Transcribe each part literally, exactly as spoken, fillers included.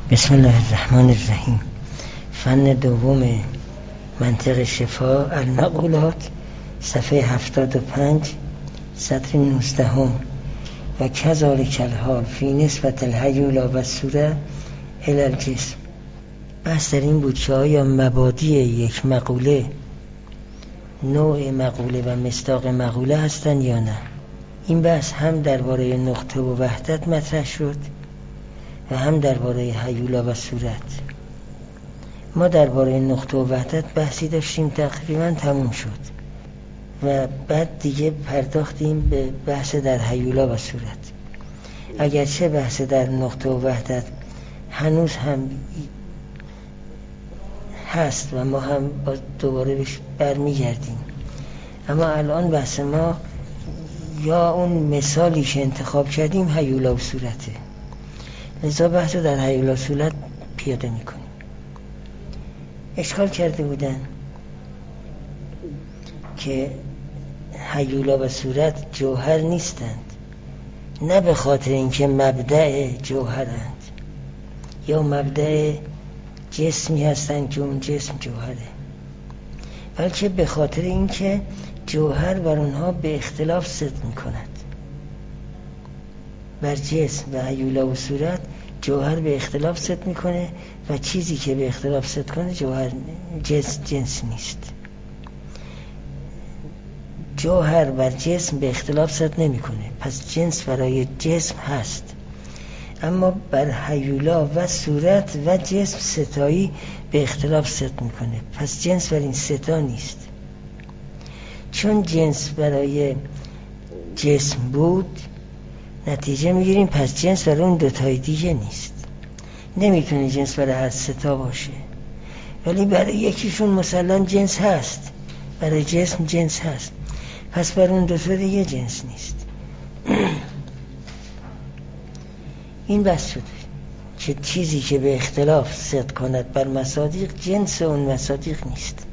بسم الله الرحمن الرحیم. فن دوم منطق شفا المقولات، صفحه هفتاد و پنج، سطر نوزدهم. و کذالک الحال فی نسبت الهیولا و صوره الی الجسم. بحث در این بود که آیا مبادی یک مقوله نوع مقوله و مصداق مقوله هستند یا نه. این بحث هم درباره نقطه و وحدت مطرح شد و هم درباره هیولا و صورت. ما درباره نقطه و وحدت بحثی داشتیم، تقریبا تموم شد و بعد دیگه پرداختیم به بحث در هیولا و صورت. اگرچه بحث در نقطه و وحدت هنوز هم هست و ما هم دوباره بهش برمیگردیم، اما الان بحث ما یا اون مثالی که انتخاب کردیم هیولا و صورته، لذا بحث در هیولا و صورت پیاده میکنیم. اشکال کرده بودن که هیولا و صورت جوهر نیستند، نه به خاطر اینکه مبدأ جوهرند یا مبدأ جسمی هستند که اون جسم جوهره، بلکه به خاطر اینکه جوهر بر اونها به اختلاف صدق میکند. بر جسم و هیولا و صورت جوهر به اختلاف صدق میکنه و چیزی که به اختلاف صدق کنه جوهر جنس, جنس نیست. جوهر بر جسم به اختلاف صدق نمیکنه، پس جنس برای جسم هست. اما بر هیولا و صورت و جسم ستایی به اختلاف صدق میکنه، پس جنس بر این ستا نیست. چون جنس برای جسم بود، نتیجه میگیریم پس جنس برای اون دوتای دیگه نیست. نمیتونه جنس برای هر ستا باشه، ولی برای یکیشون مثلا جنس هست، برای جسم جنس هست، پس برای اون دوتا دیگه جنس نیست. این بس شده که چیزی که به اختلاف صدق کند بر مصادیق جنس اون مصادیق نیست.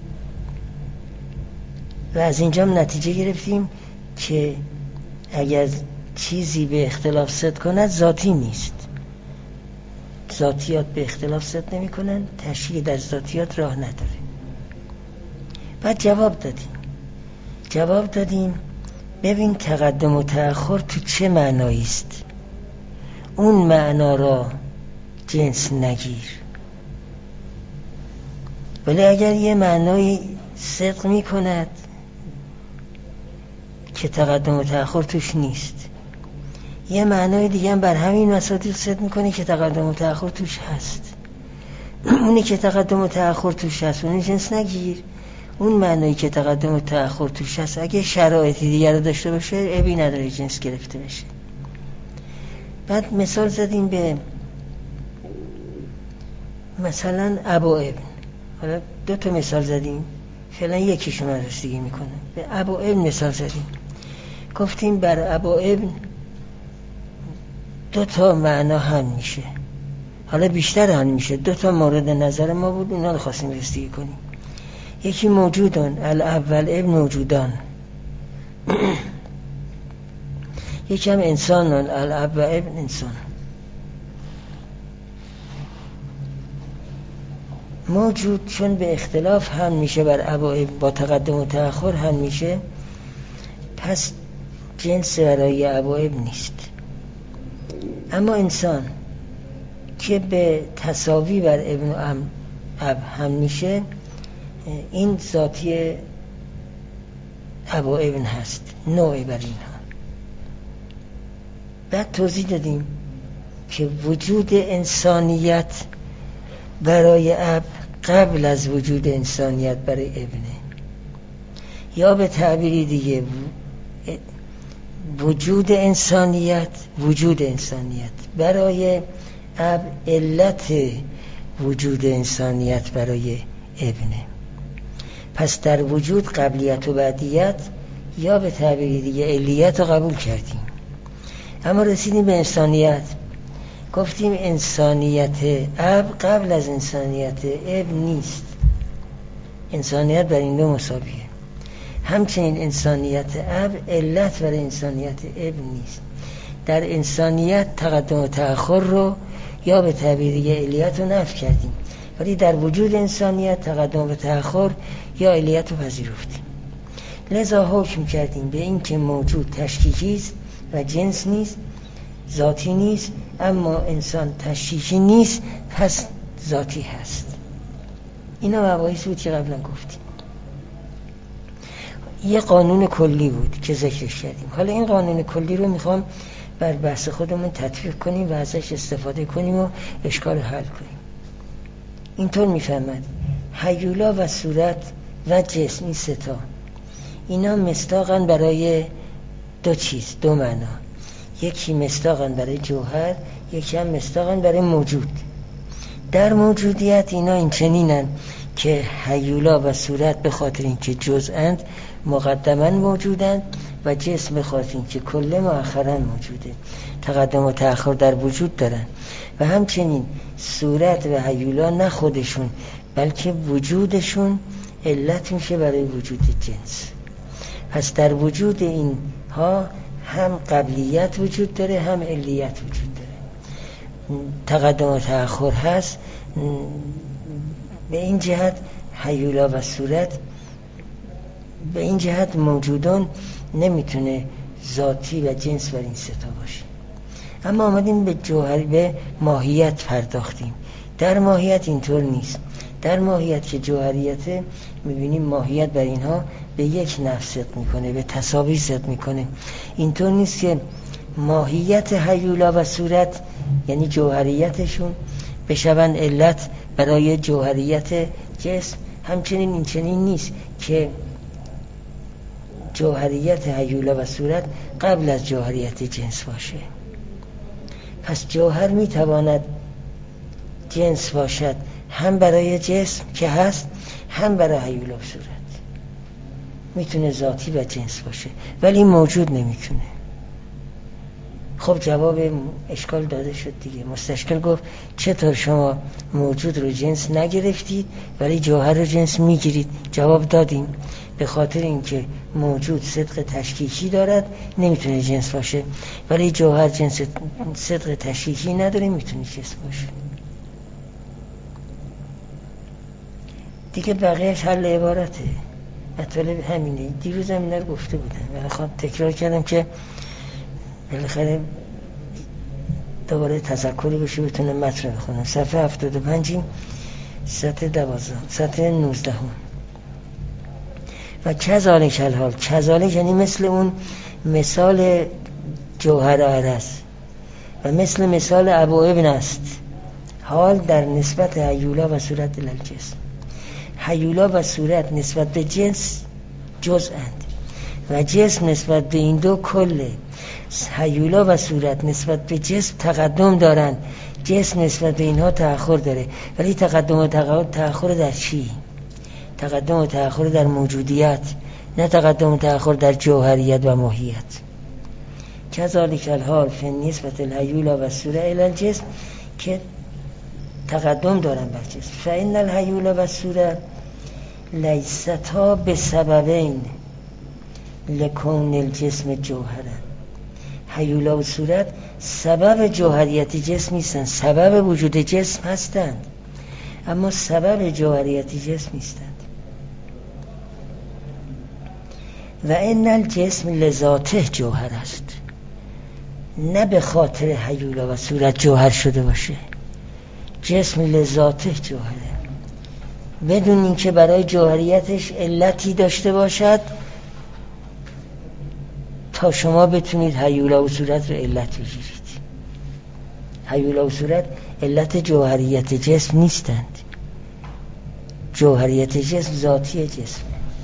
و از اینجا نتیجه گرفتیم که اگر چیزی به اختلاف صدق کند ذاتی نیست. ذاتیات به اختلاف صدق نمی کنن، تشریع در ذاتیات راه نداره. بعد جواب دادیم جواب دادیم ببین تقدم و تأخر تو چه معنایی است، اون معنا را جنس نگیر. ولی اگر یه معنایی صدق می کند که تقدم و تأخر توش نیست، یه معنای دیگه هم بر همین مصادیق صدق میکنه که تقدم و تأخر توش هست، اونی که تقدم و تأخر توش هست اونی جنس نگیر. اون معنایی که تقدم و تأخر توش هست اگه شرایطی دیگر رو داشته باشه عیبی نداره جنس گرفته بشه. بعد مثال زدیم به مثلا ابا ابن. حالا دو تا مثال زدیم، فعلا یکیشون رو رسیدگی میکنه. به ابا ابن مثال زدیم، گفتیم بر ابا ابن دو تا معنا هم میشه، حالا بیشتر هم میشه. دو تا مورد نظر ما بود، اونا رو خواستیم رسیدگی کنیم. یکی موجودان، الاول ابن موجودان، یکی هم انسانان، الاب و ابن انسان. موجود چون به اختلاف هم میشه بر ابا ابن، با تقدم و تأخر هم میشه، پس جنس برای ابا ابن نیست. اما انسان که به تساوی بر ابن و ام اب هم میشه، این ذاتی ابا ابن هست، نوعی بر اینها. بعد توضیح دادیم که وجود انسانیت برای اب قبل از وجود انسانیت برای ابنه، یا به تعبیری دیگه وجود انسانیت وجود انسانیت برای اب علت وجود انسانیت برای ابنه. پس در وجود قبلیت و بعدیت یا به تعبیری دیگه علیت رو قبول کردیم. اما رسیدیم به انسانیت، گفتیم انسانیت اب قبل از انسانیت ابن نیست. انسانیت بر این دو مساویه. همچنین انسانیت اب علت برای انسانیت ابن نیست. در انسانیت تقدم و تأخر رو یا به تعبیر دیگه علیت رو نفی کردیم، ولی در وجود انسانیت تقدم و تأخر یا علیت رو پذیرفتیم. لذا حکم کردیم به این که موجود تشکیکی است و جنس نیست، ذاتی نیست، اما انسان تشکیکی نیست پس ذاتی هست. اینا مباحث بود که قبلا گفتیم. یه قانون کلی بود که ذکرش کردیم. حالا این قانون کلی رو میخوام بر بحث خودمون تطبیق کنیم و ازش استفاده کنیم و اشکال حل کنیم. اینطور میفهمد هیولا و صورت و جسم، این سه تا اینا مصداقن برای دو چیز، دو معنا. یکی مصداقن برای جوهر، یکی هم مصداقن برای موجود. در موجودیت اینا این چنینن که هیولا و صورت به خاطر اینکه جزءاند مقدما موجودند و جسم به خاطر اینکه کل مؤخرا موجوده، تقدم و تأخر در وجود دارن. و همچنین صورت و هیولا نه خودشون بلکه وجودشون علت میشه برای وجود جنس. پس در وجود اینها هم قبلیت وجود داره هم علیت وجود داره. تقدم و تأخر هست. به این جهت هیولا و صورت به این جهت موجودان نمیتونه ذاتی و جنس بر این ستا باشه. اما آمدیم به جوهری، به ماهیت پرداختیم. در ماهیت اینطور نیست. در ماهیت که جوهریته میبینیم ماهیت بر اینها به یک نفس صدق میکنه، به تساوی صدق میکنه. اینطور نیست که ماهیت هیولا و صورت یعنی جوهریتشون بشون علت برای جوهریت جسم. همچنین این چنین نیست که جوهریت هیولا و صورت قبل از جوهریت جنس باشه. پس جوهر میتواند جنس باشد هم برای جسم که هست، هم برای هیولا و صورت. میتونه ذاتی و جنس باشه ولی موجود نمیتونه. خب جواب اشکال داده شد دیگه. مستشکل گفت چطور شما موجود رو جنس نگرفتید ولی جوهر رو جنس میگیرید؟ جواب دادیم به خاطر اینکه موجود صدق تشکیکی دارد نمیتونه جنس باشه، ولی جوهر جنس صدق تشکیکی نداره میتونه جنس باشه. دیگه بقیهش حل عبارته. مطالب همینه. دیروز هم اینا رو گفته بودم ولی خب تکرار کردم که بالاخره دوباره تذکری بشه بتونم متن بخونم. صفحه هفتاد و پنج سطح دوازده سطح نوزده هم. و کذالک الحال، کذالک یعنی مثل اون مثال جوهر عرض و مثل مثال ابو ابن است. حال در نسبت هیولا و صورت للجسم. هیولا و صورت نسبت به جنس جزءاند و جسم نسبت به این دو کله. هیولا و صورت نسبت به جسم تقدم دارند، جسم نسبت به اینها تأخر داره. ولی تقدم و تأخر در چی؟ تقدم و تأخر در موجودیت، نه تقدم و تأخر در جوهریت و ماهیت. کذالک الحال فی نسبت الهیولا و صورت الی الجسم، که تقدم دارن بر جسم. فإن الهیولا و صورت لیستا بسببین لکون الجسم جوهرن. هیولا و صورت سبب جوهریت جسم نیستن، سبب وجود جسم هستند اما سبب جوهریت جسم نیستند. و ان الجسم لذاته جوهر است، نه به خاطر هیولا و صورت جوهر شده باشه. جسم لذاته جوهره بدون اینکه برای جوهریتش علتی داشته باشد تا شما بتونید هیولا و صورت رو علت بگیرید. هیولا و صورت علت جوهریت جسم نیستند. جوهریت جسم ذاتی جسم.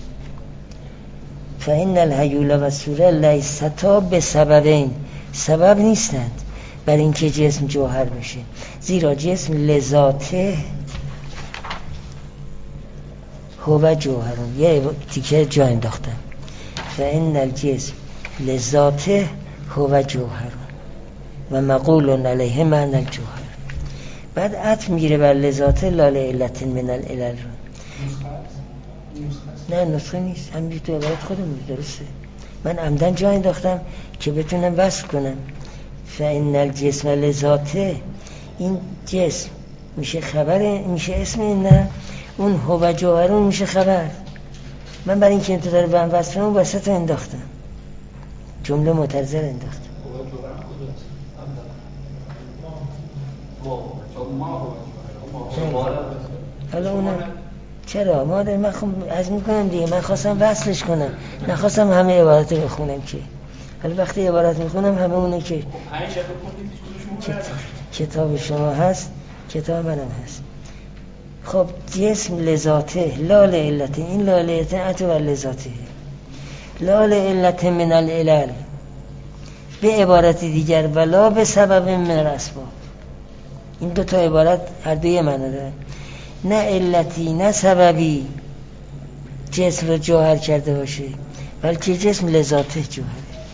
فإن الهیولا و صورت لیستا بسببین، سبب نیستند بر اینکه جسم جوهر بشه، زیرا جسم لذاته هو جوهرون. یه تیکه جا انداختم. فإن الجسم لذاته هو جوهرون و مقول علیه معنی الجوهر. بعد عطف میگیره بر لذاته لا لعلت من العلل. نه نسخه نیست، همینجور تو عبارت خودم درسته. من عمدن جا انداختم که بتونم وصل کنم. فإن الجسم لذاته، این جسم میشه خبر، میشه اسم این، نه اون هو جوهرون میشه خبر. من برای اینکه انتظار به هم وصل کنم وسط رو انداختم، جمله معترضه رو انداختم. حالا اونم چرا مادر من خب از میکنم دیگه، من خواستم وصلش کنم، نخواستم همه عبارت رو بخونم که. حالا وقتی عبارت میخونم همه اونه که کتاب شما هست، کتاب منم هست. خب جسم لذاته لا لعلته، این لا لعلته اتو و لذاته لا لعلته من العلل، به عبارت دیگر ولا به سبب من الاسباب. این دو تا عبارت هر دوی معنی داره، نه علتی نه سببی جسم رو جوهر کرده باشه، بلکه جسم لذاته جوهره.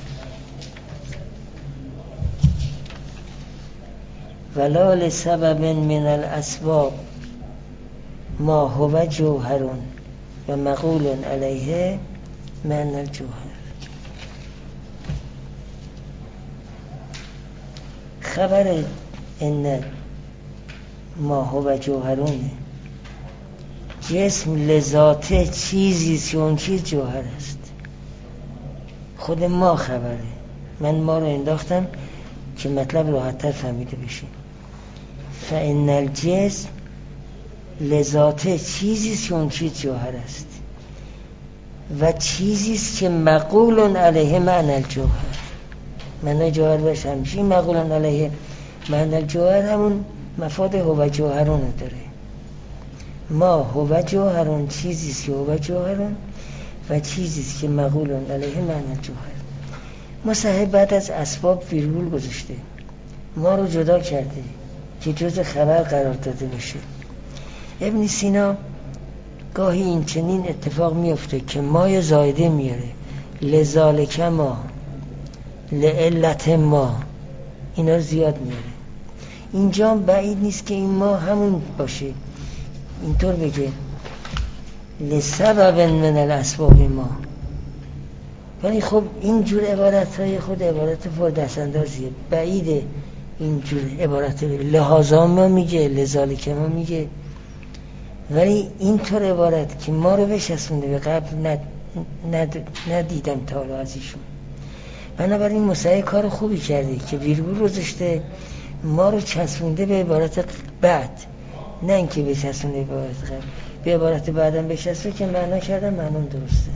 ولا لسبب من الاسباب ما هو جوهرون و مقول علیه معنی الجوهر. خبر ان ما هو جوهرونه، جسم لذاته چیزی که اون چیز جوهر است. خود ما خبره، من ما رو انداختم که مطلب راحت‌تر فهمیده بشه. فإن الجسم لذاته چیزی که اون چیز جوهر است و چیزی که مقول علیه معنی الجوهر. معنی جوهر باشه همیشه مقول علیه معنی الجوهر همون مفاد هو جوهرون داره. ما هو جوهرون چیزی که هو جوهرون و چیزی که مقول علیه معنی الجوهر. مصحح بعد از اسباب ویرگول گذاشته، ما رو جدا کرده که جز خبر قرار داده بشه. ابن سینا گاهی این چنین اتفاق میفته که ما زایده میاره، لذالک ما، لعلت ما، اینا زیاد میاره. اینجا بعید نیست که این ما همون باشه، اینطور بگه لسبب من الاسباب ما. ولی خب اینجور عبارت های خود عبارت فور دست اندازیه، بعیده اینجور عبارت لحاظا ما میگه، لذالک ما میگه، ولی اینطور عبارت که ما رو بشسونده به قبل ند... ند... ندیدم تا حالا از ایشون. بنابراین مصحح کار خوبی کرده که ویرگول رو گذاشته، ما رو چسبونده به عبارت بعد، نه اینکه بچسبونده به عبارت قبل. به عبارت بعدم بچسبه که معنا کردم معنام درسته.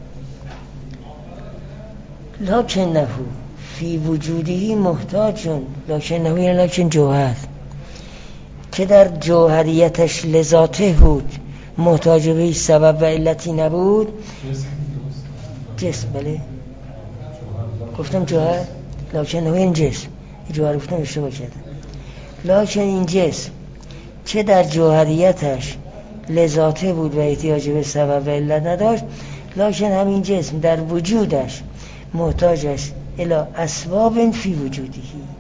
لکنه فی وجودی محتاجون، لکنه یعنی لکن جوهر، که در جوهریتش لذاته بود، محتاج به سبب و علتی نبود. جسم بله گفتم جوهر، لکنه این جسم، جوهر گفتم اشتباه کردم. لکن این جسم که در جوهریتش لذاته بود و احتیاج به سبب و علت نداشت، لکن همین جسم در وجودش محتاجش الی اسباب فی وجودی.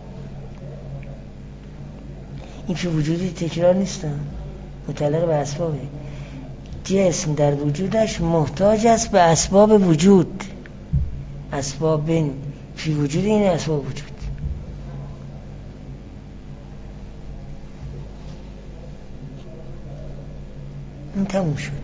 این فی وجودی تکرار نیستم، متعلق به اسبابه. جسم در وجودش محتاج است به اسباب وجود. اسباب فی وجود این اسباب وجود. این تموم شد.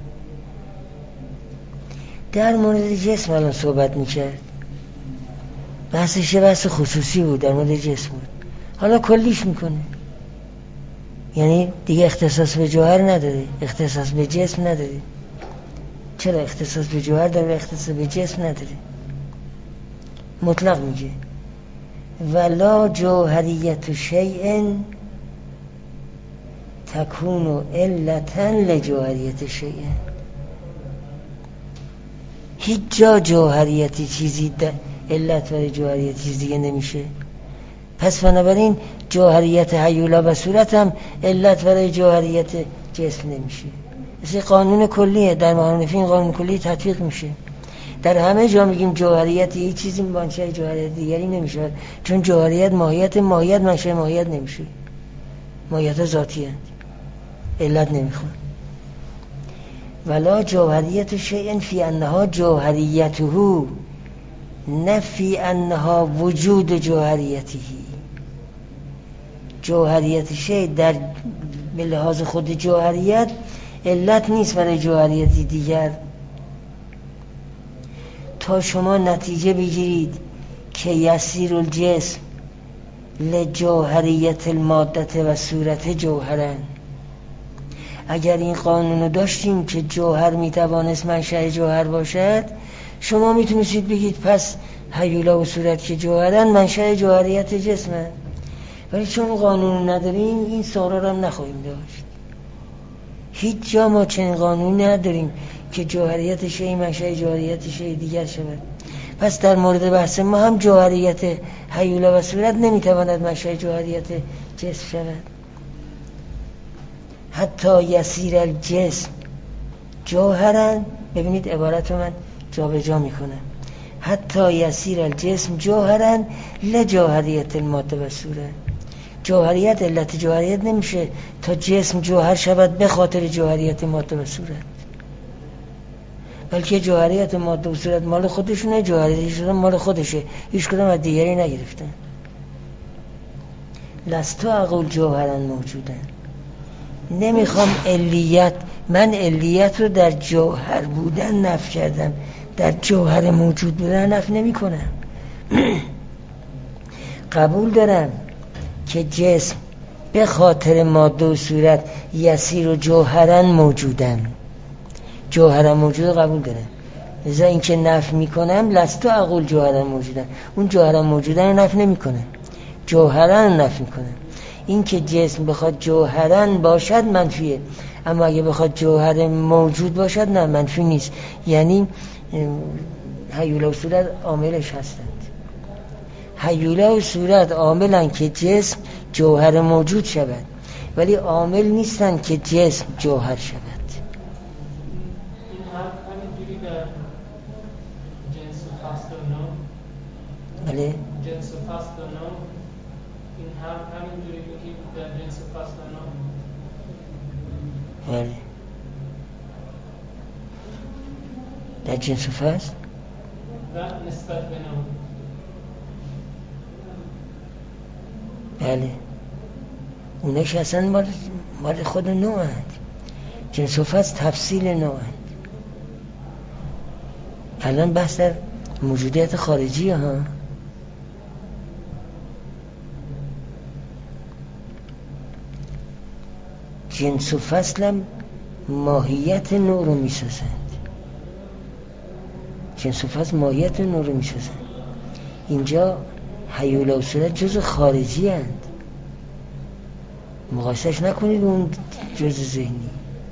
در مورد جسم الان صحبت میکرد، بحثش بحث خصوصی بود، در مورد جسم بود. حالا کلیش میکنه، یعنی دیگه اختصاص به جوهر نداره، اختصاص به جسم نداره. چرا اختصاص به جوهر داره، اختصاص به جسم نداره؟ مطلق میگه ولا جوهریت شیء تکون علتا لجوهریت شیء. هیچ جا جوهریتی چیزی علت برای جوهریت چیز دیگه نمیشه. پس بنابراین جوهریت هیولا و صورت هم علت برای جوهریت جسم نمیشه. مثل قانون کلیه، در معارف این قانون کلی تطبیق میشه. در همه جا میگیم جوهریت یه چیزی منشأ جوهریت دیگری نمیشه، چون جوهریت ماهیت ماهیت منشأ ماهیت نمیشه. ماهیت ذاتی هست، علت نمیخواد. ولا جوهریت شیء فی انها جوهریته نه فی انها وجود جوهریته. جوهریت شی در به لحاظ خود جوهریت علت نیست برای جوهریتی دیگر. تا شما نتیجه بگیرید که یسیر الجسم لجوهریت المادت و صورت جوهرن، اگر این قانون رو داشتیم که جوهر میتوانست منشأ جوهر باشد، شما میتونستید بگید پس هیولا و صورت که جوهرن منشأ جوهریت جسمه. ولی چون قانون نداریم این سوال رو هم نخواهیم داشت. هیچ جا ما چنین قانونی نداریم که جوهریت شی منشأ جوهریت شی دیگر شود. پس در مورد بحث ما هم جوهریت هیولا و صورت نمیتواند منشأ جوهریت جسم شود. حتی یسیر الجسم جوهرن، ببینید عبارت رو من جا به جا میکنم، حتی یسیر الجسم جوهرن لجوهریت الماده و صورت. جوهریت علت جوهریت نمیشه تا جسم جوهر شود به خاطر جوهریت ماده و صورت، بلکه جوهریت ماده و صورت مال خودشونه، جوهریت شدن مال خودشه، هیچ کدام از دیگری نگرفتن. لستو اقول جوهرن موجودن. نمیخوام علیت، من علیت رو در جوهر بودن نفی کردم، در جوهر موجود بودن نفی نمی کنم. قبول دارم که جسم به خاطر ماده و صورت یسیر و جوهرن موجودن، جوهرن موجود قبول دارم. لذا این که نفی می کنم لستو اقول جوهرن موجودن، اون جوهرن موجودن نفی نمی کنم، جوهرن نفی می کنم. این که جسم بخواد جوهرن باشد منفیه، اما اگه بخواد جوهر موجود باشد نه، منفی نیست. یعنی هیولا و صورت عاملش هستند. هیولا و صورت عاملن که جسم جوهر موجود شود، ولی عامل نیستن که جسم جوهر شود. این همینجوری در جنس فصل و نوع، بله جنس فصل و نوع، این هم همینجوری میگیم در جنس فصل و نوع. بله در جنس فصل و نسبت به نوع. بله اونش اصلا مال, مال خود نوع هست. جنس و فصل تفصیل نوع هست. الان بحث در موجودیت خارجی ها. جنس و فصل هم ماهیت نوع رو میسازند. جنس و فصل ماهیت نوع رو میسازند. اینجا هیولا و صورت جز خارجی هست، مقایسش نکنید اون جز ذهنی.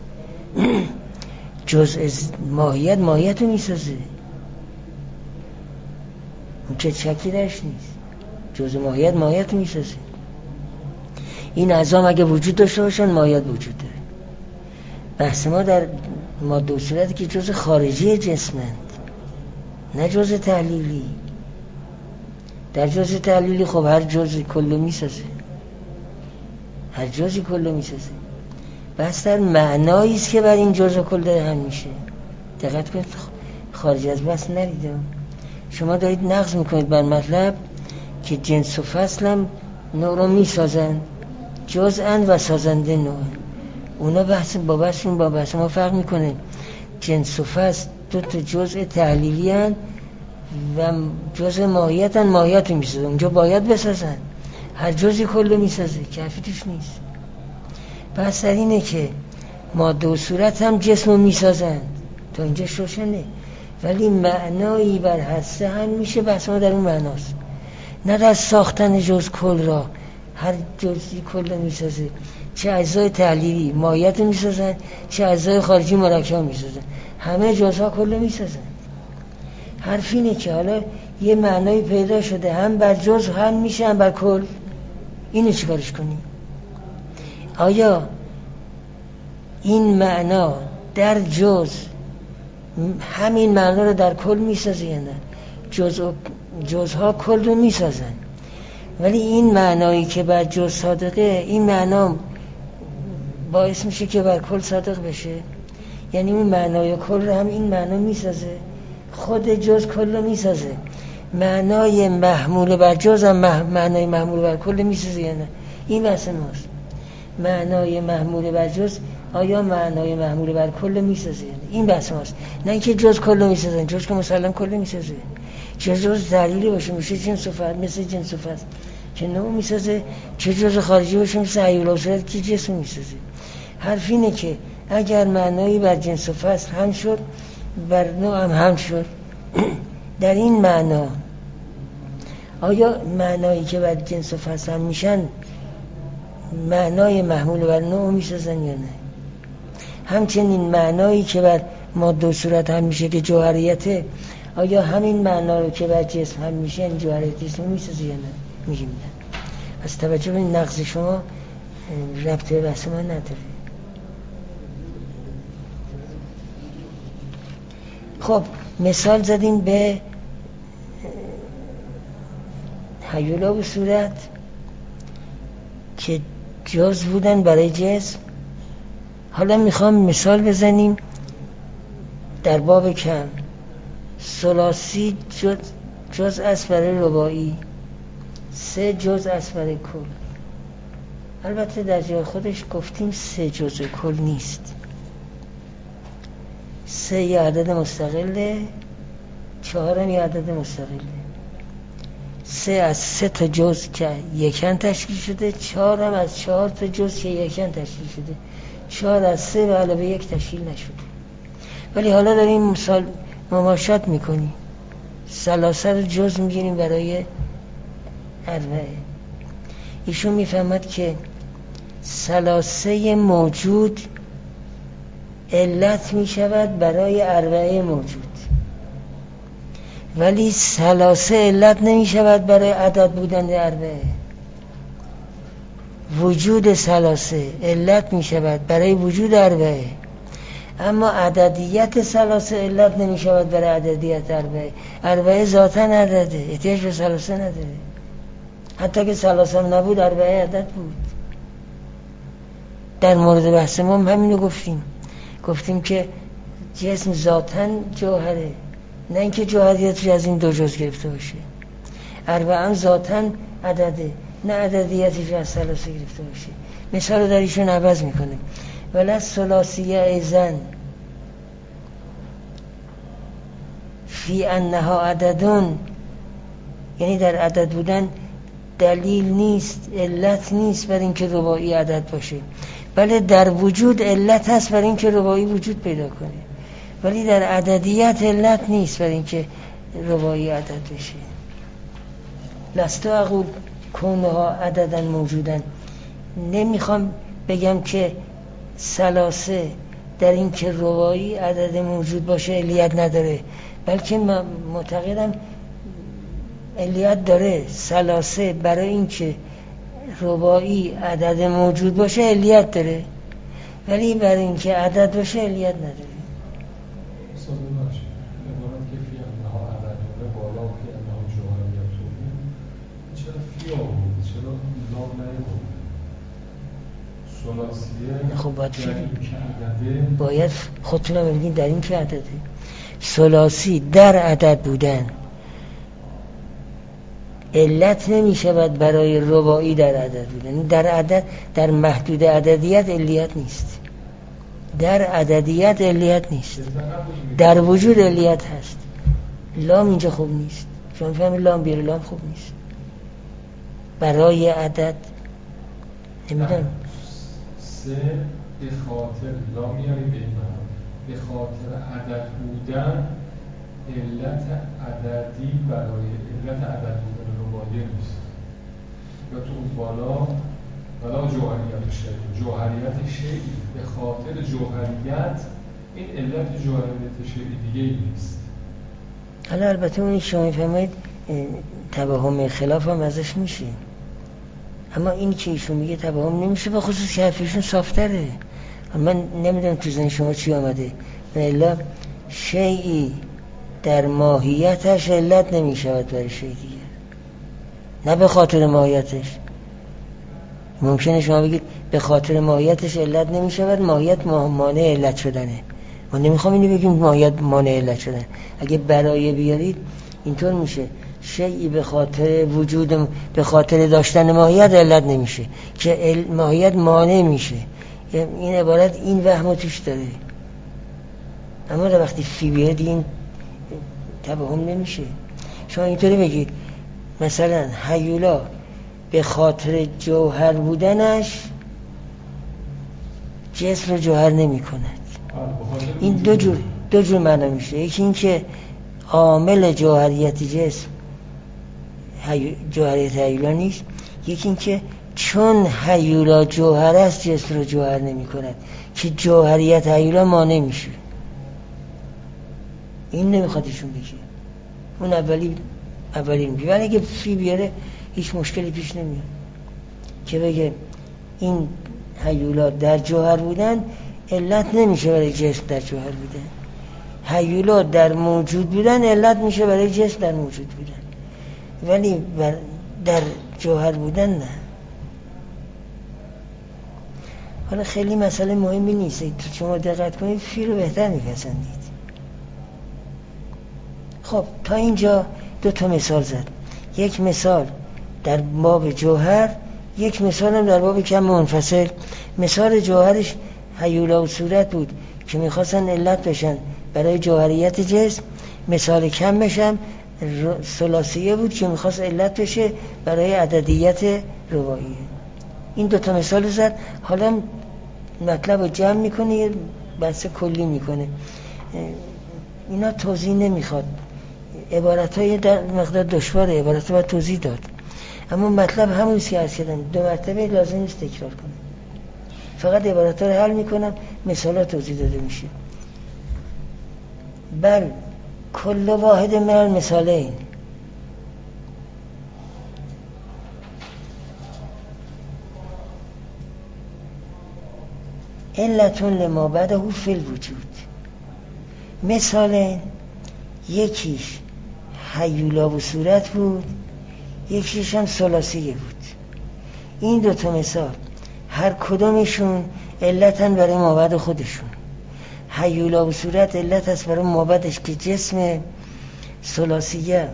جز ماهیت ماهیت رو میسازه، اون چه شکی درش نیست. جز ماهیت ماهیت رو میسازه. این اعضا اگه وجود داشته باشن ماهیت وجود داره. بحث ما در ماده و صورتی که جز خارجی جسمند، نه جز تحلیلی. در جز تحلیلی خب هر جزی کلو میسازه، هر جزی کلو میسازه. بس در معنایی است که بر این جز کل داره هم میشه. دقت کنید، خارج از بس نریدم. شما دارید نقض میکنید بر مطلب که جنس و فصل هم نوع رو میسازن، جزءن و سازنده نوع. اونا بحث با بحثشون با بحث ما فرق میکنه. جنس و فصل دو تا جزء تحلیلی هن و جزء ماهیت هن، ماهیت رو میسازن. اونجا باید بسازن، هر جزی کلو میسازه، کافی توش نیست. بحث در اینه که ماده و صورت هم جسم رو میسازن، تا اینجا روشنه. ولی معنایی بر هسته هم میشه، بحث ما در اون معناست، نه در ساختن جز کل را. هر جزی کل رو میسازه، چه اجزای تحلیلی ماهیت رو میسازن، چه اجزای خارجی مرکب میسازن، همه جزها کل رو میسازن. حرف اینه که حالا یه معنایی پیدا شده، هم بر جز هم میشه هم بر کل. اینو چیکارش کنیم؟ آیا این معنا در جز همین معنا رو در کل میسازه یا نه؟ جز جزها کل رو میسازن، ولی این معنایی که بر جز صادقه، این معنا باعث میشه که بر کل صادق بشه. یعنی اون معنای کل رو هم این معنا میسازه، خود جز کل رو میسازه. معنای محمول بر جز هم معنای محمول بر کل میسازه یا نه؟ این بحث ماست. معنای محمول بر جز آیا معنای محمول بر کل میسازه؟ این بحث ماست. نه اینکه جز کل میسازن، جز که مسلم کل میسازه. چه جز دلیلی باشه میشه جنس و فرد، مثل جنس و فرد که نوع میسازه، چه جز خارجی باشه مثل حیول و صورت که جسم میسازه. حرف اینه که اگر معنایی بر جنس و فصل هم شد، بر نوع هم هم شد. در این معنا آیا معنایی که بر جنس و فصل هم میشن معنای محمول بر نوع میسازن یا نه؟ همچنین معنایی که بر ماده و صورت هم میشه که جوهریته، آیا همین معنا رو که بر جسم هم میشه این جوهریت جسم میسازه یا نه؟ میگیم نه. از توجه به این نقض شما ربط به بحث ما نداره. خب مثال زدیم به هیولا و صورت که جز بودن برای جسم. حالا میخوام مثال بزنیم در باب کم. ثلاثی جز, جز است برای رباعی، سه جز است برای کل. البته در جای خودش گفتیم سه جز کل نیست. سه یه عدد مستقله، چهارم یه عدد مستقله. سه از سه تا جز که یکن تشکیل شده، چهارم از چهار تا جز که یکن تشکیل شده. چهار از سه به علاوه یک تشکیل نشده. ولی حالا داریم مثال مماشات میکنیم. ثلاثه رو جز میگیریم برای اربعه. ایشون میفهمد که ثلاثه موجود علت میشود برای اربعه موجود، ولی ثلاثه علت نمیشود برای عدد بودن اربعه. وجود ثلاثه علت میشود برای وجود اربعه، اما عددیت ثلاثه علت نمیشود برای عددیت اربعه. اربعه ذاتاً عدده، احتیاج به ثلاثه نداره. حتی که ثلاثه هم نبود اربعه عدد بود. در مورد بحث ما هم همینو گفتیم. گفتیم که جسم ذاتاً جوهره، نه اینکه جوهریتش از این دو جز گرفته باشه. اربعه هم ذاتاً عدده، نه عددیتش از ثلاثه گرفته باشه. مثال رو در ایشون عوض میکنه. ولی ثلاثیه ایزن فی انها عددون، یعنی در عدد بودن دلیل نیست، علت نیست بر اینکه رباعی عدد باشه، بله در وجود علت هست بر اینکه رباعی وجود پیدا کنه، ولی در عددیت علت نیست بر اینکه رباعی عدد بشه. لست اقول کونها عددن موجودن. نمیخوام بگم که ثلاثه در این که رباعی عدد موجود باشه علیت نداره، بلکه معتقدم علیت داره. ثلاثه برای این که رباعی عدد موجود باشه علیت داره، ولی برای این که عدد باشه علیت نداره. خب باید باید خودتون رو ببینید در این که عدده. ثلاثی در عدد بودن علت نمی شود برای رباعی در عدد بودن. در عدد، در محدود عددیت علیت نیست، در عددیت علیت نیست، در وجود علیت هست. لام اینجا خوب نیست، چون فهمی لام بیاره لام خوب نیست برای عدد. نمیدونم سه به خاطر لا میاریم به این معنا، به خاطر عدد بودن علت عددی برای علت عدد بودن رباعی نیست. یا تو اون بالا بالا جوهریت شیعی، جوهریت شیعی به خاطر جوهریت، این علت جوهریت شیعی دیگه نیست. حالا البته اونی شما میفهمید توهم خلاف هم ازش میشه، اما این که ایشون میگه توهم نمیشه، به خصوص که حرفیشون صافتره. من نمیدونم تو ذهن شما چی آمده. الا شیعی در ماهیتش علت نمیشود برای شیء دیگر، نه به خاطر ماهیتش. ممکنه شما بگید به خاطر ماهیتش علت نمیشود، ماهیت مانع علت شدنه. من نمیخوام اینو بگیم ماهیت مانع علت شدن. اگه برای بیارید اینطور میشه شیئی به خاطر وجود به خاطر داشتن ماهیت علت نمیشه که ماهیت مانع میشه. این عبارت این وهمو توش داره، اما وقتی فی بیاد این توهم نمیشه. شما اینطوری بگید مثلا هیولا به خاطر جوهر بودنش جسم رو جوهر نمی کند. این دو جور دو جور معنا میشه. یکی این که عامل جوهریت جسم هی... جوهریت هیولا نیست. یکی این که چون هیولا جوهر است جسم رو جوهر نمی کند که جوهریت هیولا مانع میشه. این نمیخواد ایشون بگه. اون اولی اولی میگه، ولی اگه فی بیاره هیچ مشکلی پیش نمیاد که بگه این هیولا در جوهر بودن علت نمیشه برای جسم در جوهر بودن، هیولا در موجود بودن علت میشه برای جسم در موجود بودن، ولی بر در جوهر بودن نه. حالا خیلی مسئله مهمی نیست، تو شما دقت کنید فی رو بهتر میپسندید. خب تا اینجا دو تا مثال زد، یک مثال در باب جوهر، یک مثال هم در باب کم منفصل. مثال جوهرش هیولا و صورت بود که میخواستن علت بشن برای جوهریت جسم، مثال کمش هم ثلاثیه بود که میخواست علت بشه برای عددیت رباعیه. این دو تا مثال زد. حالا مطلب رو جمع میکنه، یه بحث کلی میکنه. اینا توضیح نمیخواد، عبارت های در مقدار دشواره، عبارت ها باید توضیح داد، اما مطلب همونیست که عرض کردم، دو مرتبه لازم نیست تکرار کنم، فقط عبارت ها رو حل میکنم، مثال ها توضیح داده میشه. بل کل واحد من المثالین علتون لما بعده فی الوجود. مثالین یکیش هیولا و صورت بود، یکیش هم ثلاثیه بود. این دو تا مثال هر کدومشون علتن برای مابعد خودشون. هیولا و صورت علت است برای مابعدش که جسم، ثلاثیه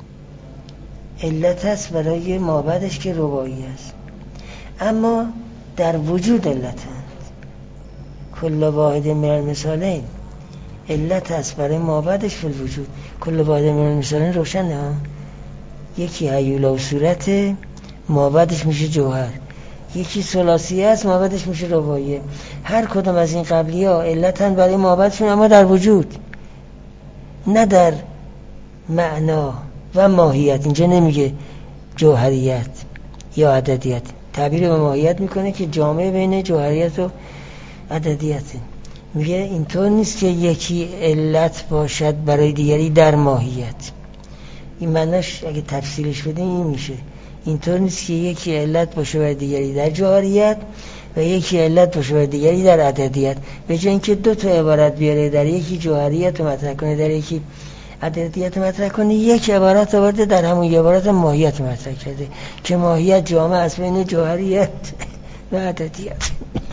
علت است برای مابعدش که رباعی است، اما در وجود علتند. کل واحد من المثالین علت است برای مابعدش فی الوجود. کل واحد من المثالین روشنه ها. یکی هیولا و صورت، مابعدش میشه جوهر، یکی ثلاثیه است، مابعدش میشه رباعیه. هر کدام از این قبلی ها علتن برای مابعدشون، اما در وجود، نه در معنا و ماهیت. اینجا نمیگه جوهریت یا عددیت، تعبیر به ماهیت میکنه که جامعه بین جوهریت و عددیته. میگه اینطور نیست که یکی علت باشد برای دیگری در ماهیت. این معناش اگه تفصیلش بدیم این میشه، اینطور نیست که یکی علت باشه برای دیگری در جوهریت و یکی علت باشه برای دیگری در عددیت. به جای اینکه دو تا عبارت بیاره، در یکی جوهریت رو مطرح کنه، در یکی عددیت رو مطرح کنه، یک عبارت آورده در همون عبارت ماهیت رو مطرح کرده که ماهیت جامع است بین جوهریت و عددیت.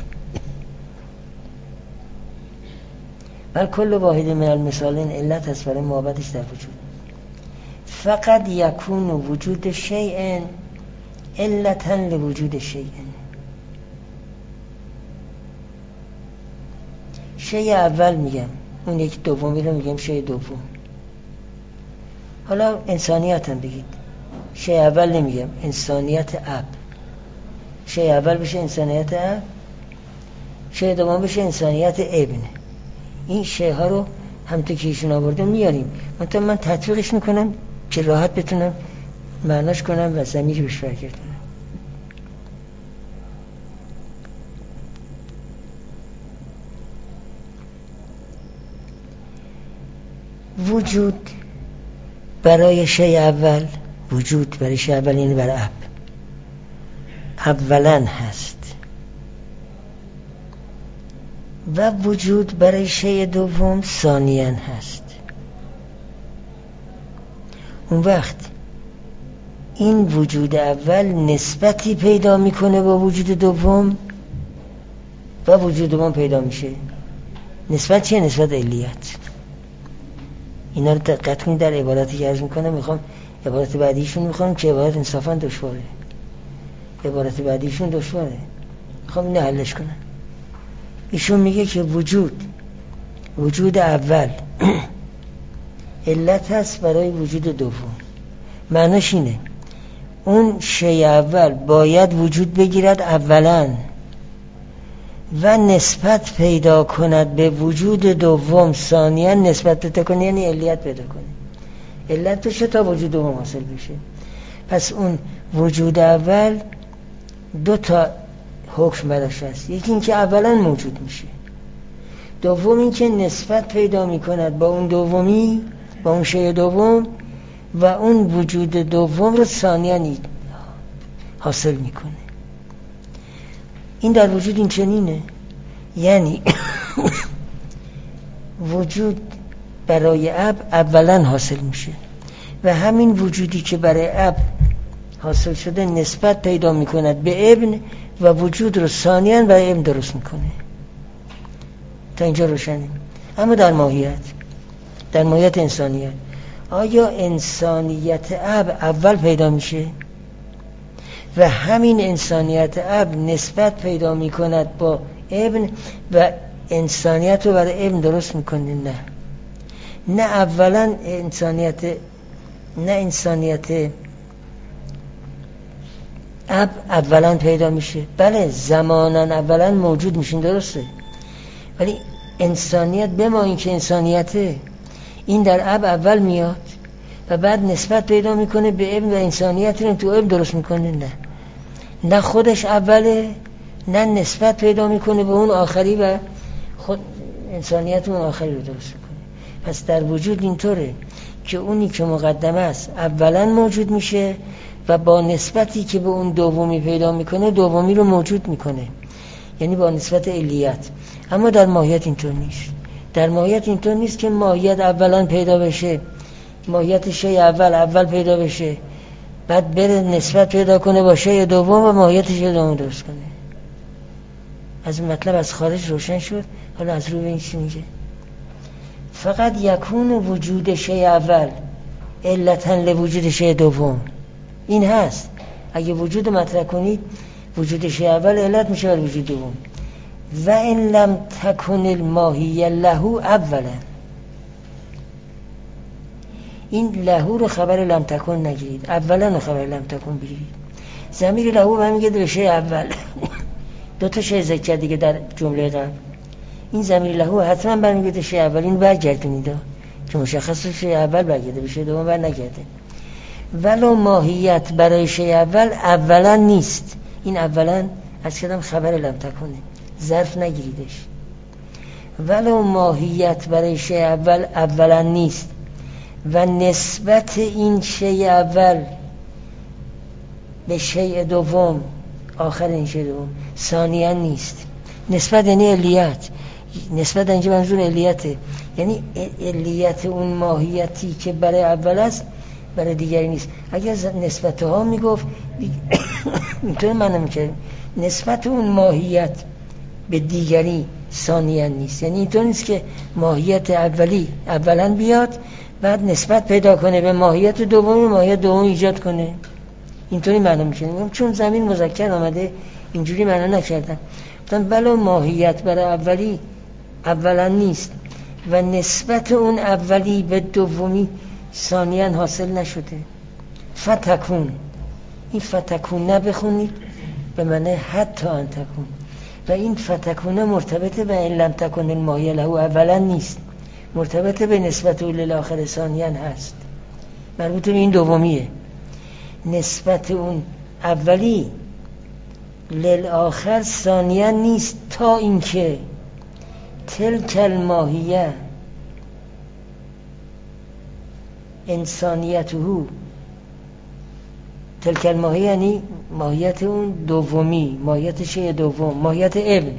بل کل واحد من المثالین علت است برای مابعدش در وجود. فقط یکون وجود شیء علتا لوجود شیء. شیء اول میگم، اون یک دومی رو میگم شیء دوم. حالا انسانیت هم بگید، شیء اول نمیگم، انسانیت اب. شیء اول بشه انسانیت اب، شیء دوم بشه انسانیت ابن. این شیء ها رو همونطور که ایشون آورده میاریم، منطقه من تطبیقش میکنم که راحت بتونم معناش کنم و ضمیر بهش برگردونم. وجود برای شیء اول، وجود برای شیء اول یعنی برای اب، اولا هست، و وجود برای شیء دوم ثانیاً هست. اون وقت این وجود اول نسبتی پیدا میکنه با وجود دوم و وجود دوم پیدا میشه. نسبت چیه؟ نسبت علیت. اینا رو دقت کنید در عباراتی که عرض میکنم، میخوام عبارت بعدیشون میخوام که عبارت انصافا دشواره، عبارت بعدیشون دشواره، میخوام اینو حلش کنم. ایشون میگه که وجود وجود اول علت هست برای وجود دوم. معناش اینه اون شی اول باید وجود بگیرد اولا و نسبت پیدا کند به وجود دوم ثانیا، نسبت پیدا کنه یعنی علیت پیدا کنه، علت بشه تا وجود دوم حاصل بشه. پس اون وجود اول دو تا حکم براش هست، یکی این که اولا موجود میشه، دوم این که نسبت پیدا میکند با اون دومی، با اون شی دوم، و اون وجود دوم رو ثانیا حاصل میکنه. این در وجود این چنینه، یعنی وجود برای اب اولا حاصل میشه و همین وجودی که برای اب حاصل شده نسبت پیدا میکند به ابن و وجود رو ثانیا برای ابن درست میکنه. تا اینجا روشنه. اما در ماهیت در ماهیت انسانیت آیا انسانیت اب اول پیدا میشه و همین انسانیت اب نسبت پیدا میکند با ابن و انسانیت رو برای ابن درست میکنه؟ نه نه اولا انسانیت نه انسانیت اب اولا پیدا میشه، بله زمانا اولا موجود میشین درسته، ولی انسانیت به ما این که انسانیته این در اب اول میاد و بعد نسبت پیدا میکنه به ابن و انسانیت رو تو ابن درست میکنه. نه نه خودش اوله، نه نسبت پیدا میکنه به اون آخری و خود انسانیت اون آخری رو درست میکنه. پس در وجود اینطوره که اونی که مقدمه است اولا موجود میشه و با نسبتی که به اون دومی پیدا میکنه دومی رو موجود میکنه، یعنی با نسبت علیت. اما در ماهیت اینطور نیست. در ماهیت اینطور نیست که ماهیت اولا پیدا بشه، ماهیت شی اول اول پیدا بشه بعد بره نسبت پیدا کنه با شی دوم و ماهیت شی دوم درست کنه. از مطلب از خارج روشن شد. حالا از رو به این چی میگه؟ فقط یکون وجود شی اول علتا لوجود شی دوم. این هست اگه وجود مطرح کنید وجود شی اول علت میشه بر وجود دوم. و این لم تکن الماهیه له اولا، این لهو رو خبر لم تکن نگیرید، اولا رو خبر لم تکن بگیرید. ضمیر لهو برمیگرده به شی اول. دو تا شی ذکر دیگه در جمله قبل، این ضمیر لهو حتما برمیگرده شی اول، این برگردونید که مشخص شی اول برگرده به شی دوم بر نگرده. ولو ماهیت برای شی اول اولا نیست، این اولا از کدام خبر لم تکونه، ظرف نگیریدش. ولو ماهیت برای شی اول اولا نیست و نسبت این شی اول به شی دوم آخر این شی دوم ثانیا نیست. نسبت یعنی علیت، نسبت اینجا منظور علیته، یعنی علیت اون ماهیتی که برای اول است برای دیگری نیست. اگر نسبت ها میگفت اینطور معنی میکرد نسبت اون ماهیت به دیگری ثانیا نیست، یعنی اینطور نیست که ماهیت اولی اولا بیاد بعد نسبت پیدا کنه به ماهیت دومی، ماهیت دوم ایجاد کنه. اینطوری معنی میشه. چون زمین مذکر آمده اینجوری معنی نکردم. گفتم بلا ماهیت برای اولی اولا نیست و نسبت اون اولی به دومی ثانیا حاصل نشده. فتکون، این فتکون نبخونید به معنی حتی ان تکون، و این فتکونه مرتبط به این لم تکن الماهیه له اولا نیست، مرتبط به نسبت او للآخر ثانیا هست، مربوط به این دومیه. نسبت اون اولی للآخر ثانیا نیست تا اینکه تلک الماهیه انسانیته، تلک الماهیه یعنی ماهیت اون دومی، ماهیت شی دوم، ماهیت ابن،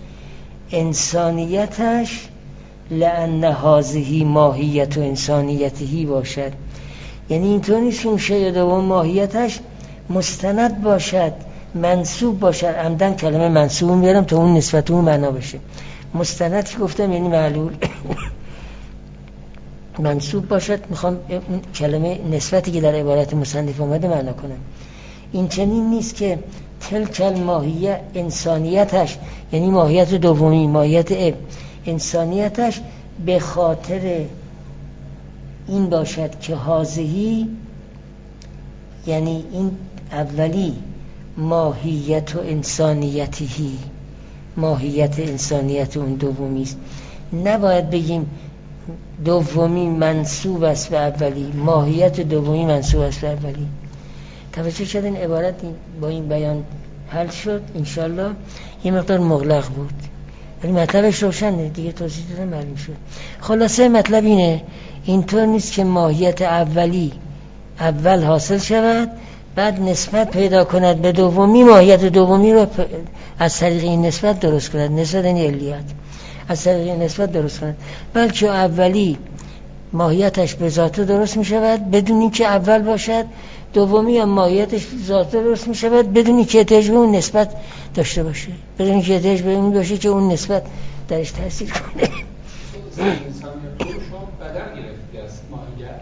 انسانیتش لأن هذه ماهیت و انسانیته باشد. یعنی اینطور نیست که اون شی دوم ماهیتش مستند باشد، منصوب باشد. عمدن کلمه منصوب میارم تا اون نسبت اون معنا بشه. مستند که گفتم یعنی معلول. منصوب باشد. میخوام اون کلمه نسبتی که در عبارت مصنف اومده معنا کنم. این چنین نیست که تلک الماهیه انسانیتش، یعنی ماهیت دومی، ماهیت اب، انسانیتش به خاطر این باشد که هازهی، یعنی این اولی، ماهیت و انسانیتی، ماهیت انسانیت اون دومی است. نباید بگیم دومی منسوب است به اولی، ماهیت دومی منسوب است به اولی. توجه کردین عبارت با این بیان حل شد انشالله. یه مقدار مغلق بود ولی مطلبش روشنه دیگه، توضیح دادم معلوم شد. خلاصه مطلب اینه، اینطور نیست که ماهیت اولی اول حاصل شود بعد نسبت پیدا کند به دومی، ماهیت دومی رو از طریق این نسبت درست کند، نسبت این علیت از طریق این نسبت درست کند، بلکه اولی ماهیتش به ذاته درست می شود بدون اینکه اول باشد، دومی هم ماهیتش ذاته درست می شود بدون اینکه احتیاج به اون نسبت داشته باشه، بدون اینکه احتیاج به اون باشه که اون نسبت درش تاثیر کنه. انسانیت رو شما بدل گرفتی از ماهیت؟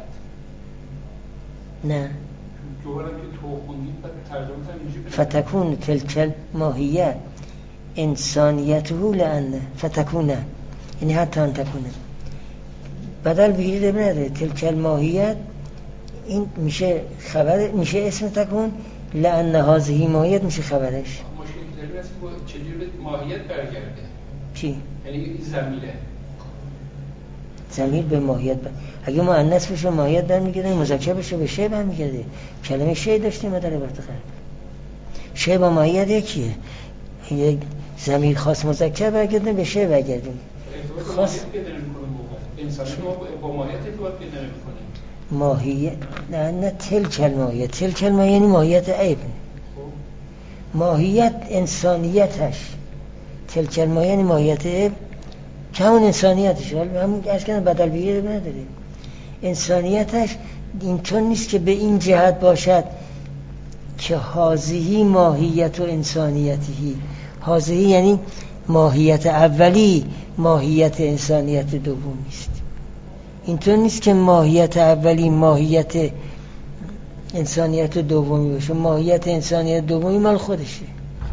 نه، جوهرم که تو خوندید ترجمه اینجوری فتکون تلک ماهیت انسانیته لانه فتکونه، یعنی حتی ان تکونه، بدل بگیرید نداره. تلک الماهیت این میشه خبر، میشه اسم تکون، لانه هذه ماهیت میشه خبرش. مشکل که داریم است که چجوری ماهیت برگرده؟ چی؟ یعنی زمیره ضمیر به ماهیت بر... اگه مؤنث بشه ماهیت برمیگرده، مذکر بشه به شی برمیگرده. کلمه شی داشتیم ما در عبارت قبل، شی با ماهیت یکیه. یک ضمیر خاص مذکر برگرده به شی برگردیم. خاص انسانی ما با ماهیت ارتباط پیدا نمی‌کنه. ماهیت نه نه تلک الماهیت، تلک الماهیت یعنی ماهیت عیب، ماهیت انسانیتش، تلک الماهیت یعنی ماهیت عیب که همون انسانیتش، همون از کنه بدل بگیره نداره. انسانیتش اینطور نیست که به این جهت باشد که هازهی ماهیت و انسانیتی، هازهی یعنی ماهیت اولی ماهیت انسانیت دومی است. اینطور نیست که ماهیت اولی ماهیت انسانیت دومی باشه، ماهیت انسانیت دومی مال خودشه.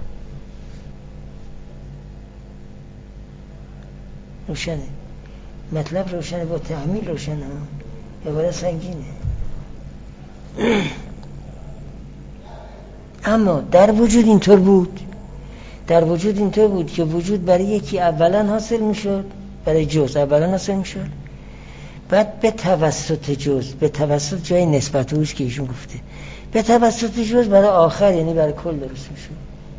روشنه مطلب، روشنه با تعمیل روشنه، عبارت سنگینه. اما در وجود اینطور بود، در وجود اینطور بود که وجود برای یکی اولا حاصل میشد، برای جز اولا حاصل میشد، بعد به توسط جز، به توسط جای نسبت اوش که ایشون گفته، به توسط جز برای آخر یعنی برای کل درست میشد.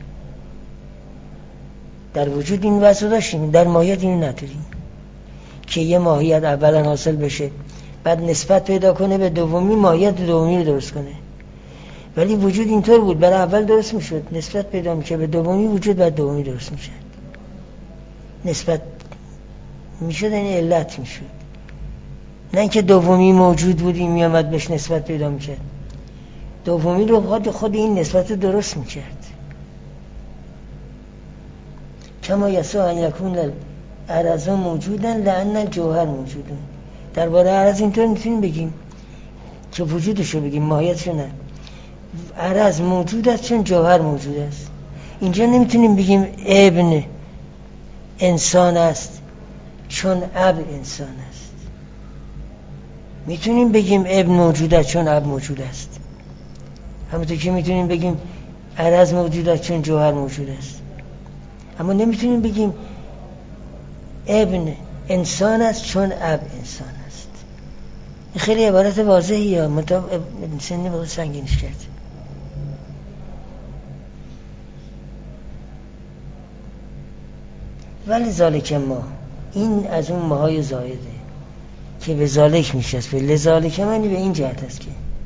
در وجود این وضع داشتیم، در ماهیت این نداریم که یه ماهیت اولا حاصل بشه بعد نسبت پیدا کنه به دومی، ماهیت دومی رو درست کنه. ولی وجود اینطور بود، برای اول درست میشد نسبت پیدا میشه به دومی، وجود بعد دومی درست میشه، نسبت میشد یعنی علت میشد، نه اینکه دومی موجود بودی میامد بهش نسبت پیدا میکرد، دومی رو خود خود این نسبت رو درست میکرد. کما یسوع ان یکون العرض موجودن لان الجوهر موجودن. درباره عرض اینطور میتونیم بگیم که وجودشو بگیم، ماهیتشو نه. عرض موجود است چون جوهر موجود است. اینجا نمیتونیم بگیم ابن انسان است چون اب انسان است. میتونیم بگیم ابن موجود است چون اب موجود است، همونطور که میتونیم بگیم عرض موجود است چون جوهر موجود است. اما نمیتونیم بگیم ابن انسان است چون اب انسان است. این خیلی عبارت واضحیه، مطابق سنی باید سنگینش کرد. ولی ذالک ما، این از اون ماهای زایده که به ذالک میشست، به لذالک منی به این جهت است که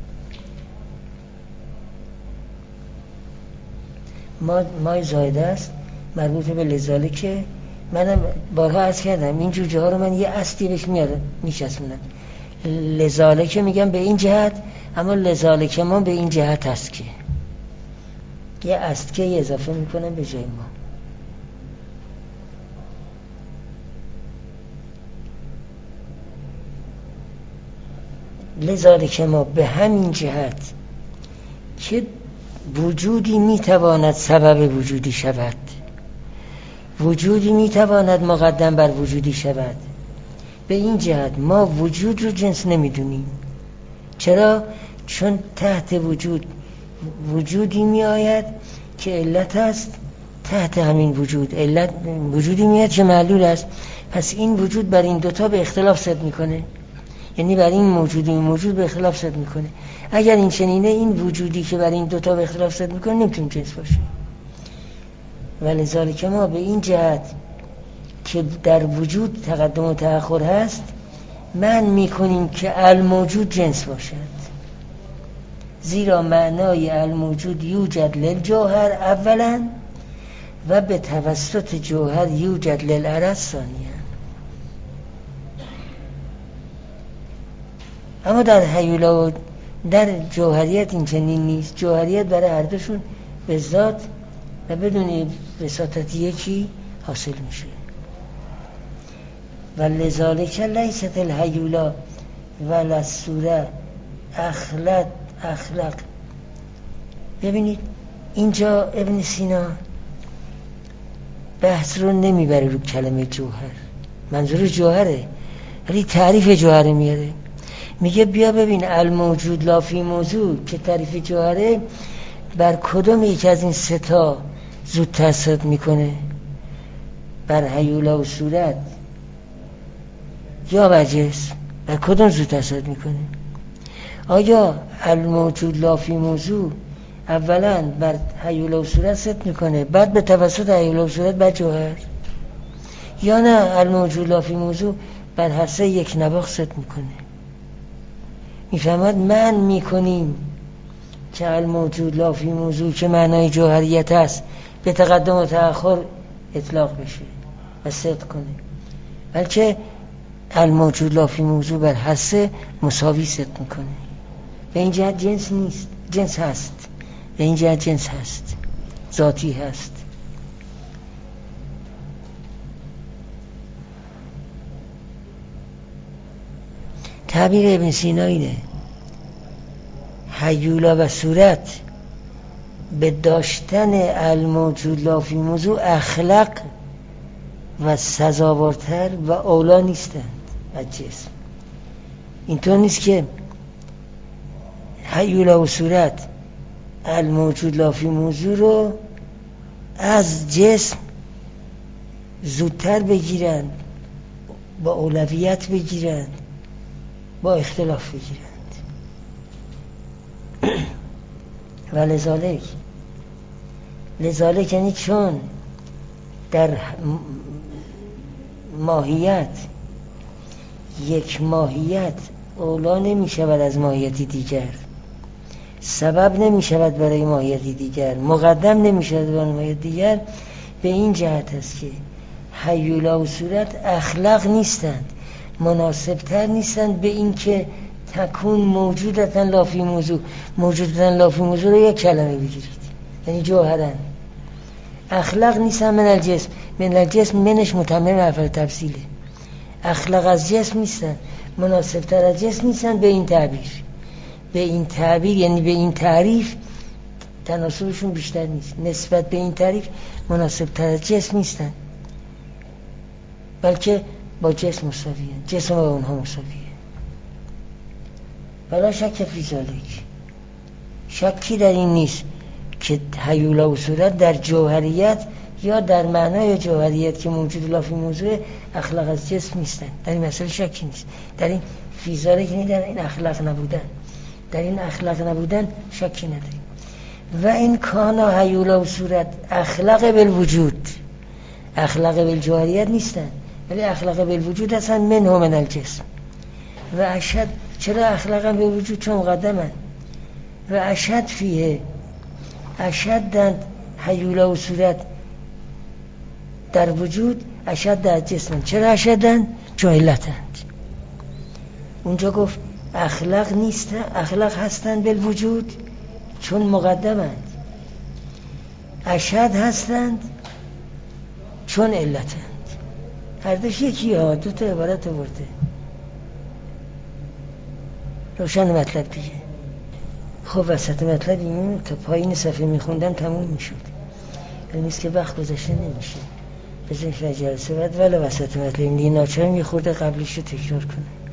ما مای زایده است مربوط به لذالک. منم بارها عرض کردم این جوجه ها رو من یه اصلی بهش میارم میچسبونم، لذالک میگم به این جهت، اما لذالک ما به این جهت است که یه استکه اضافه میکنم به جای ما. لذالک ما به همین جهت که وجودی میتواند سبب وجودی شود، وجودی میتواند مقدم بر وجودی شود، به این جهت ما وجود رو جنس نمیدونیم. چرا؟ چون تحت وجود وجودی می آید که علت است، تحت همین وجود علت وجودی میاد که معلول است. پس این وجود بر این دوتا به اختلاف صد میکنه، یعنی بر این موجود این موجود به اختلاف صد میکنه. اگر این چنینه، این وجودی که بر این دوتا به اختلاف صد میکنه نمیتونه جنس باشه. ولذالک ما به این جهت که در وجود تقدم و تأخر هست من میکنیم که الموجود جنس باشد، زیرا معنای الموجود یوجد للجوهر اولا و به توسط جوهر یوجد للعرض ثانیا. اما در هیولا و در جوهریت این چنین نیست. جوهریت برای هر دوشون به ذات و بدون وساطت یکی حاصل میشه. و لذالک لیست الهیولا ولا الصوره اخلق اخلاق. ببینید اینجا ابن سینا بحث رو نمیبره رو کلمه جوهر، منظور جوهره ولی تعریف جوهره میاره. میگه بیا ببین الموجود لا فی موضوع که تعریف جوهره بر کدوم یک از این سه تا زود تأثیر میکنه، بر هیولا و صورت یا بر جسم؟ بر کدوم زود تأثیر میکنه؟ آیا الموجود لا فی موضوع اولا بر هیولا و صورت ست میکنه، بعد به توسط هیولا و صورت بر جوهر، یا نه الموجود لا فی موضوع بر هر سه یک نواخت ست میکنه؟ میفهمد من میکنیم که الموجود لا فی موضوع که معنای جوهریت است به تقدم و تأخر اطلاق بشه و صدق کنه، بلکه الموجود لا فی موضوع بر هر سه مساوی صدق میکنه. به این جهت جنس نیست، جنس هست، به این جهت جنس هست، ذاتی هست. تعبیر ابن سینا اینه: هیولا و صورت به داشتن الموجود لا فی موضوع اخلاق و سزاوارتر و اولا نیستند از جسم. اینطور نیست که هیولا و صورت الموجود لا فی موضوع رو از جسم زودتر بگیرند، با اولویت بگیرند، با اختلاف بگیرند. و لذالک لذالک یعنی چون در ماهیت یک ماهیت اولا نمی شود از ماهیتی دیگر، سبب نمی شود برای ماهیتی دیگر، مقدم نمی شود برای ماهیت دیگر. به این جهت است که هیولا و صورت اخلاق نیستند، مناسبتر نیستند به این که تکون موجودتاً لا فی موضوع. موجودتاً لا فی موضوع رو یک کلمه بگیرید، یعنی جوهرن. اخلاق نیستن من الجسم، من الجسم منش متمم حرف تفصیله. اخلاق از جسم نیستن، مناسبتر از جسم نیستن به این تعبیر. به این تعبیر یعنی به این تعریف تناسبشون بیشتر نیست، نسبت به این تعریف مناسبتر از جسم نیستن، بلکه با جسم مساویه، جسم با اونها مساویه. بلا شک فی ذالک، شکی در این نیست که هیولا و صورت در جوهریت یا در معنای جوهریت که موجود لا فی موضوع اخلاق از جسم نیستن. در این مسئله شکی نیست، در این فی ذالک یعنی در این اخلاق نبودن، در این اخلاق نبودن شکی نداریم. و این کانا هیولا و صورت اخلاق بالوجود، اخلاق بالجوهریت نیستن، ولی اخلاق بالوجود هستن من هم من الجسم. و اشد، چرا اخلاقا به وجود؟ چون مقدمن. و اشد فیه، اشدند هیولا و صورت در وجود اشد در جسم. چرا اشدند؟ چون علتند. اونجا گفت اخلاق نیستن، اخلاق هستند بالوجود چون مقدمند، اشد هستند چون علتند. هر دوش یکی ها، دو تا عبارت آورده. روشن مطلب دیگه. خب وسط مطلب این تا پایین صفحه میخوندم تموم میشد. این نیست که وقت گذشته نمیشه. بزنید جلسه بعد ولی وسط مطلب این دیگه ناچار میخورده قبلیشو تکرار کنه.